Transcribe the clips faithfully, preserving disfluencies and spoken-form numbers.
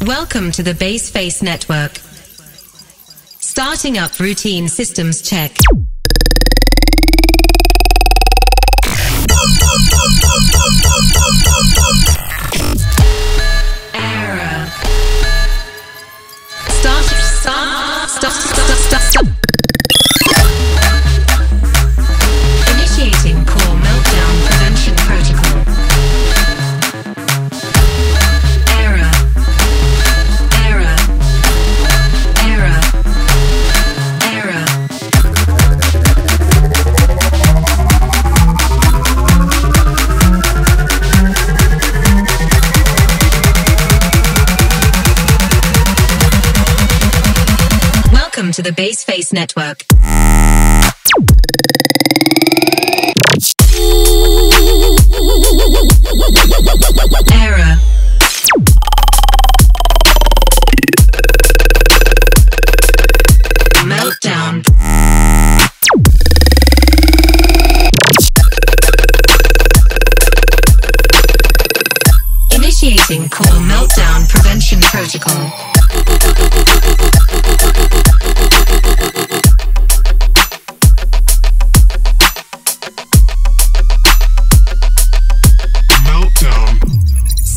Welcome to the Baseface Network. Starting up routine systems check. Error. Start, stop, stop, stop, stop, stop. Initiating core meltdown prevention protocol. Error. Error. Error. Error. Welcome to the Baseface Network. Error. Meltdown. Initiating core meltdown prevention protocol.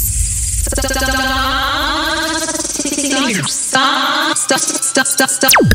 Stop, stop, stop, stop.